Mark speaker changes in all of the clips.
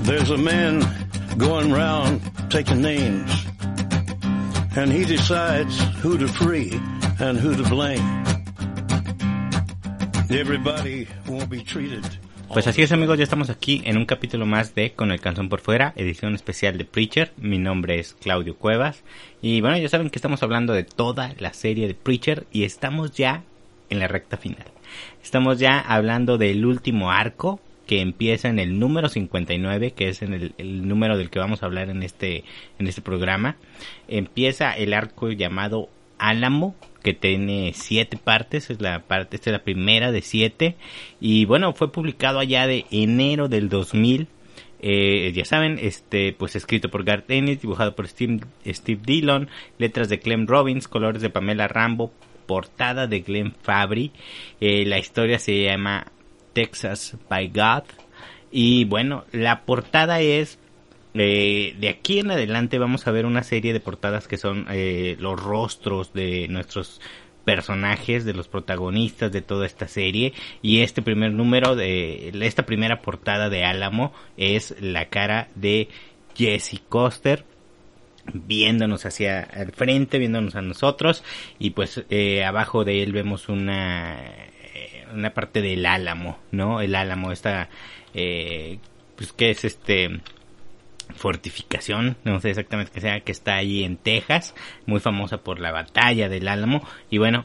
Speaker 1: There's a man going round taking names, and he decides who to free and who to blame. Everybody won't be treated.
Speaker 2: Pues así es, amigos, ya estamos aquí en un capítulo más de Con el Calzón por Fuera, edición especial de Preacher. Mi nombre es Claudio Cuevas y bueno, ya saben que estamos hablando de toda la serie de Preacher y estamos ya en la recta final. Estamos ya hablando del último arco que empieza en el número 59, que es en el número del que vamos a hablar en este programa. Empieza el arco llamado Álamo, que tiene 7 partes, esta es la primera de 7, y bueno, fue publicado allá de enero del 2000, ya saben, pues escrito por Garth Ennis, dibujado por Steve Dillon, letras de Clem Robbins, colores de Pamela Rambo, portada de Glenn Fabry, la historia se llama Texas by God, y bueno, la portada es... de aquí en adelante vamos a ver una serie de portadas que son los rostros de nuestros personajes, de los protagonistas de toda esta serie, y este primer número de esta primera portada de Álamo es la cara de Jesse Custer viéndonos hacia el frente, viéndonos a nosotros, y pues abajo de él vemos una parte del álamo, ¿no? El álamo, esta pues que es fortificación, no sé exactamente qué sea, que está ahí en Texas, muy famosa por la batalla del Álamo, y bueno,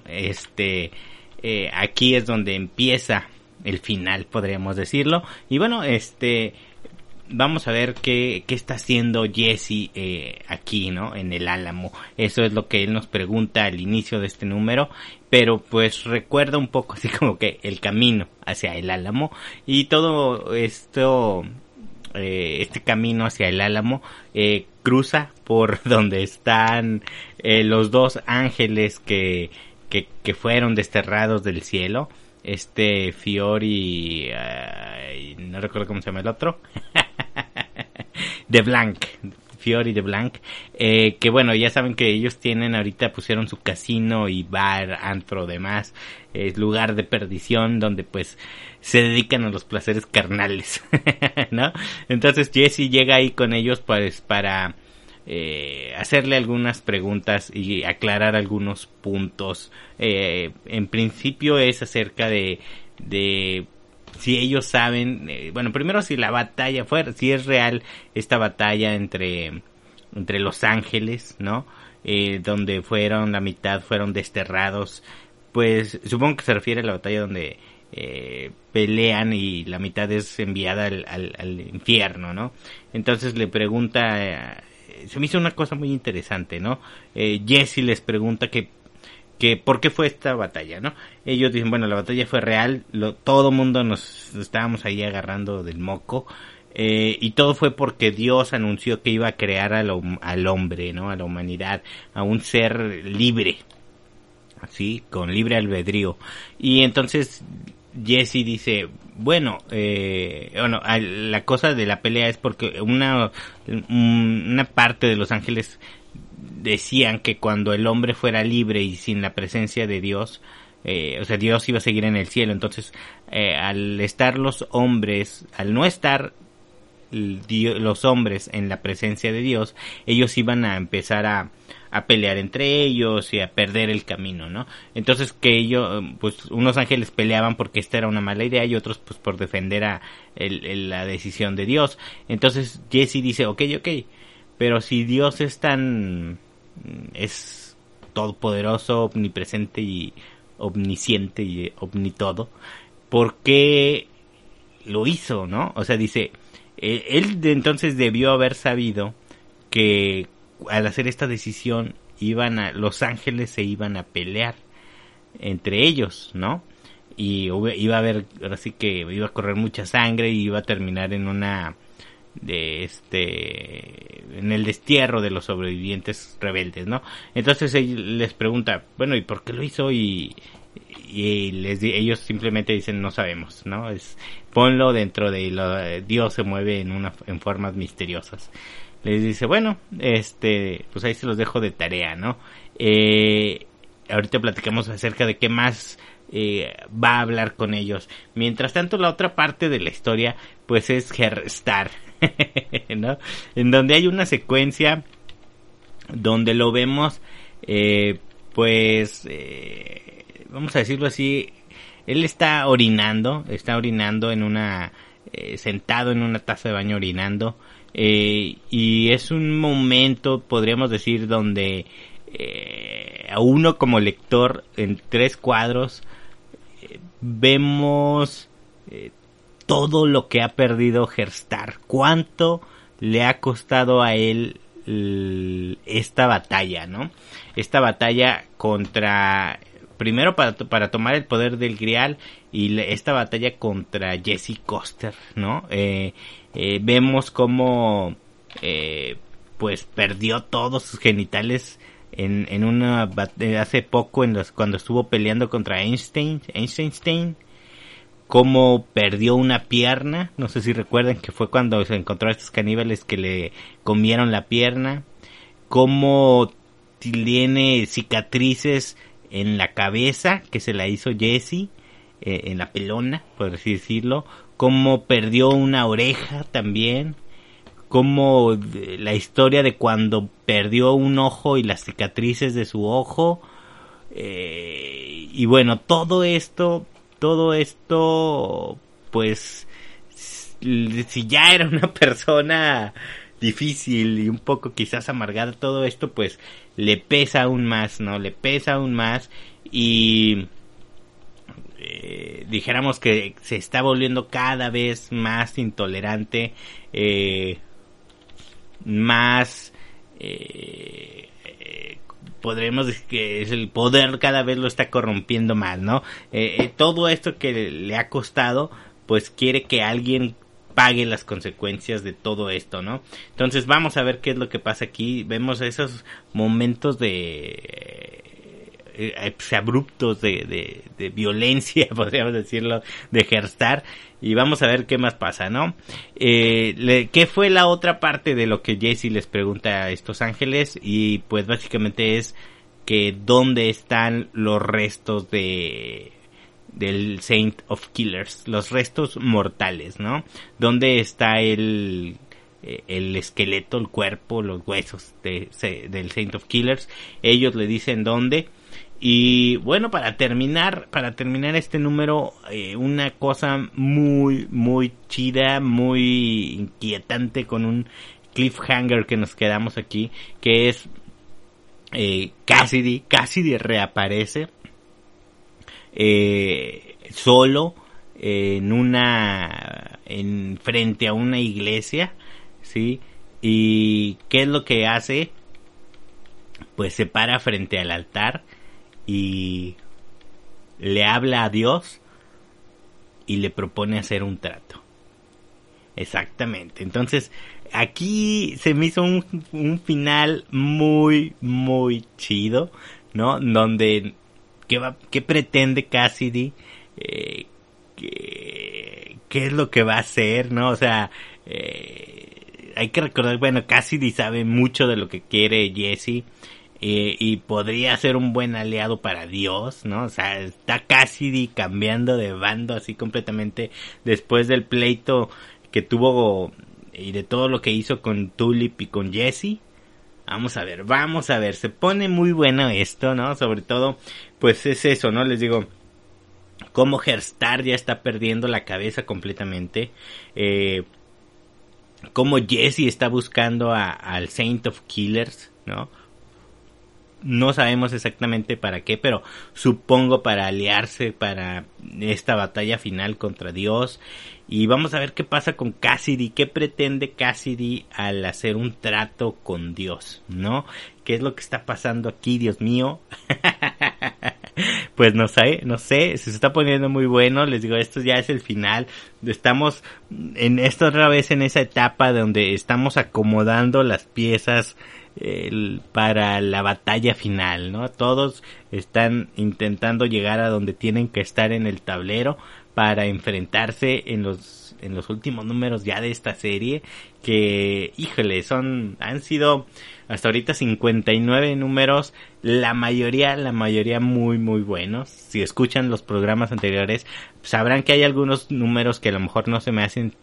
Speaker 2: aquí es donde empieza el final, podríamos decirlo, y bueno, vamos a ver qué está haciendo Jesse aquí, ¿no? En el Álamo. Eso es lo que él nos pregunta al inicio de este número, pero pues recuerda un poco así como que el camino hacia el Álamo, y todo esto... este camino hacia el Álamo cruza por donde están los dos ángeles que fueron desterrados del cielo, Fiori, no recuerdo cómo se llama el otro, de Blanc, Fiori de Blanc, que bueno, ya saben que ellos pusieron su casino y bar, antro, demás, lugar de perdición donde pues se dedican a los placeres carnales, ¿no? Entonces Jesse llega ahí con ellos pues para hacerle algunas preguntas y aclarar algunos puntos. En principio es acerca de si ellos saben, bueno, primero si la batalla si es real esta batalla entre los ángeles, ¿no? Donde la mitad fueron desterrados, pues supongo que se refiere a la batalla donde pelean y la mitad es enviada al infierno, ¿no? Entonces le pregunta, se me hizo una cosa muy interesante, ¿no? Jesse les pregunta que por qué fue esta batalla, ¿no? Ellos dicen, bueno, la batalla fue real, todo mundo nos estábamos ahí agarrando del moco, y todo fue porque Dios anunció que iba a crear al hombre, ¿no? A la humanidad, a un ser libre, así, con libre albedrío. Y entonces Jesse dice, bueno, la cosa de la pelea es porque una parte de los ángeles decían que cuando el hombre fuera libre y sin la presencia de Dios, Dios iba a seguir en el cielo. Entonces, al no estar los hombres en la presencia de Dios, ellos iban a empezar a pelear entre ellos y a perder el camino, ¿no? Entonces pues unos ángeles peleaban porque esta era una mala idea y otros pues por defender la decisión de Dios. Entonces Jesse dice, ok, pero si Dios es todopoderoso, omnipresente y omnisciente y omnitodo, ¿por qué lo hizo, no? O sea, dice, él entonces debió haber sabido que al hacer esta decisión los ángeles se iban a pelear entre ellos, ¿no? Y iba a haber, ahora sí que iba a correr mucha sangre y iba a terminar en en el destierro de los sobrevivientes rebeldes, ¿no? Entonces él les pregunta, bueno, ¿y por qué lo hizo? Y ellos simplemente dicen, no sabemos, ¿no? Ponlo dentro de Dios se mueve en formas misteriosas. Les dice, bueno, pues ahí se los dejo de tarea, ¿no? Ahorita platicamos acerca de qué más va a hablar con ellos. Mientras tanto, la otra parte de la historia, pues es Star, ¿no? En donde hay una secuencia donde lo vemos, vamos a decirlo así, él está orinando en una, sentado en una taza de baño orinando, y es un momento, podríamos decir, donde a uno como lector en 3 cuadros vemos todo lo que ha perdido Herstar, cuánto le ha costado a él esta batalla, ¿no? Esta batalla contra, primero para tomar el poder del Grial, y esta batalla contra Jesse Coster, ¿no? Vemos cómo pues perdió todos sus genitales en una hace poco cuando estuvo peleando contra Einstein, cómo perdió una pierna, no sé si recuerdan que fue cuando se encontró a estos caníbales que le comieron la pierna, cómo tiene cicatrices en la cabeza que se la hizo Jesse, en la pelona, por así decirlo, cómo perdió una oreja también, como la historia de cuando perdió un ojo y las cicatrices de su ojo, y bueno, todo esto, pues, si ya era una persona difícil y un poco quizás amargada, todo esto pues le pesa aún más, ¿no? Le pesa aún más, y dijéramos que se está volviendo cada vez más intolerante, más podremos decir que es el poder cada vez lo está corrompiendo más, ¿no? Todo esto que le ha costado, pues quiere que alguien pague las consecuencias de todo esto, ¿no? Entonces vamos a ver qué es lo que pasa aquí. Vemos esos momentos de abruptos de violencia, podríamos decirlo, de Herstar, y vamos a ver qué más pasa, ¿no? ¿Qué fue la otra parte de lo que Jesse les pregunta a estos ángeles? Y pues básicamente es que dónde están los restos del Saint of Killers, los restos mortales, ¿no? ¿Dónde está el esqueleto, el cuerpo, los huesos del Saint of Killers? Ellos le dicen dónde. Y bueno, para terminar este número, una cosa muy, muy chida, muy inquietante, con un cliffhanger que nos quedamos aquí, que es Cassidy reaparece solo en frente a una iglesia, ¿sí? Y ¿qué es lo que hace? Pues se para frente al altar y le habla a Dios y le propone hacer un trato. Exactamente. Entonces, aquí se me hizo un final muy, muy chido, ¿no? Donde, ¿qué pretende Cassidy? ¿Qué es lo que va a hacer, no? O sea, hay que recordar, bueno, Cassidy sabe mucho de lo que quiere Jesse, y podría ser un buen aliado para Dios, ¿no? O sea, está Cassidy cambiando de bando así completamente después del pleito que tuvo y de todo lo que hizo con Tulip y con Jesse. Vamos a ver, se pone muy bueno esto, ¿no? Sobre todo, pues es eso, ¿no? Les digo, como Herstar ya está perdiendo la cabeza completamente, como Jesse está buscando al Saint of Killers, ¿no? No sabemos exactamente para qué, pero supongo para aliarse para esta batalla final contra Dios. Y vamos a ver qué pasa con Cassidy, qué pretende Cassidy al hacer un trato con Dios, ¿no? ¿Qué es lo que está pasando aquí, Dios mío? Pues no sé, se está poniendo muy bueno. Les digo, esto ya es el final. Estamos otra vez en esa etapa donde estamos acomodando las piezas para la batalla final, ¿no? Todos están intentando llegar a donde tienen que estar en el tablero para enfrentarse en los últimos números ya de esta serie, que, híjole, han sido hasta ahorita 59 números, la mayoría muy muy buenos. Si escuchan los programas anteriores, sabrán que hay algunos números que a lo mejor no se me hacen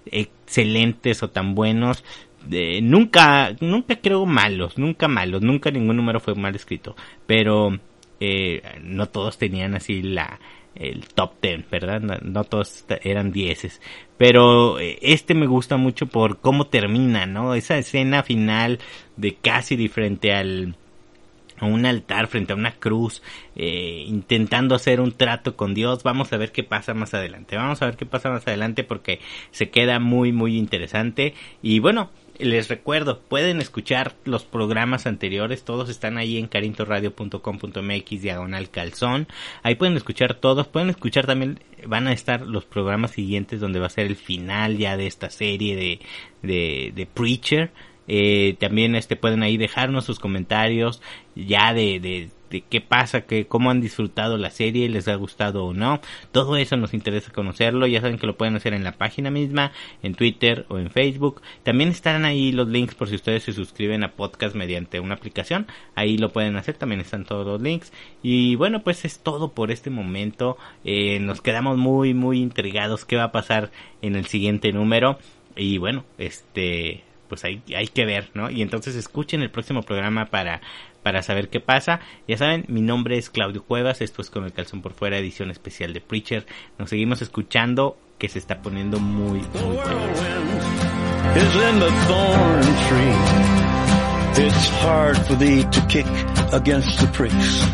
Speaker 2: excelentes o tan buenos. Nunca creo malos, nunca ningún número fue mal escrito, pero no todos tenían así el top 10, ¿verdad? No todos eran 10, pero me gusta mucho por cómo termina, ¿no? Esa escena final de Cassidy frente a un altar, frente a una cruz, intentando hacer un trato con Dios. Vamos a ver qué pasa más adelante, porque se queda muy muy interesante. Y bueno, les recuerdo, pueden escuchar los programas anteriores, todos están ahí en carintoradio.com.mx/calzón, ahí pueden escuchar todos, pueden escuchar también, van a estar los programas siguientes donde va a ser el final ya de esta serie de Preacher. También pueden ahí dejarnos sus comentarios ya de qué pasa, cómo han disfrutado la serie, les ha gustado o no. Todo eso nos interesa conocerlo. Ya saben que lo pueden hacer en la página misma, en Twitter o en Facebook. También estarán ahí los links por si ustedes se suscriben a podcast mediante una aplicación. Ahí lo pueden hacer, también están todos los links. Y bueno, pues es todo por este momento. Nos quedamos muy muy intrigados qué va a pasar en el siguiente número. Y bueno, pues hay que ver, ¿no? Y entonces escuchen el próximo programa para saber qué pasa. Ya saben, mi nombre es Claudio Cuevas, esto es Con el Calzón por Fuera, edición especial de Preacher. Nos seguimos escuchando, que se está poniendo muy, muy bueno.
Speaker 1: Is in the thorn tree. It's hard for thee to kick against the pricks.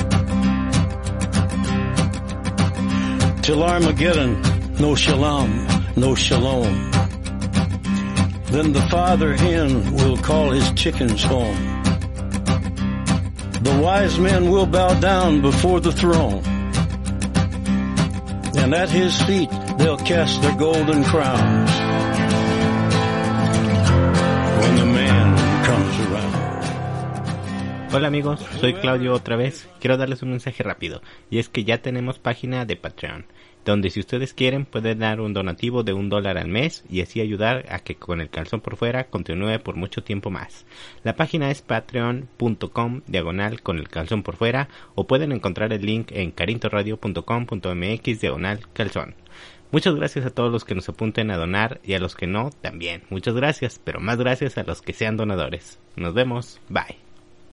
Speaker 1: Till Armageddon, no shalom, no shalom. Then the father hen will call his chickens home. The wise men will bow down before the throne, and at his feet they'll cast their golden crowns when the man comes around.
Speaker 2: Hola amigos, soy Claudio otra vez. Quiero darles un mensaje rápido, y es que ya tenemos página de Patreon, donde si ustedes quieren pueden dar un donativo de $1 al mes y así ayudar a que Con el Calzón por Fuera continúe por mucho tiempo más. La página es patreon.com/Con el Calzón por Fuera, o pueden encontrar el link en carintoradio.com.mx/calzón. Muchas gracias a todos los que nos apunten a donar, y a los que no también. Muchas gracias, pero más gracias a los que sean donadores. Nos vemos, bye.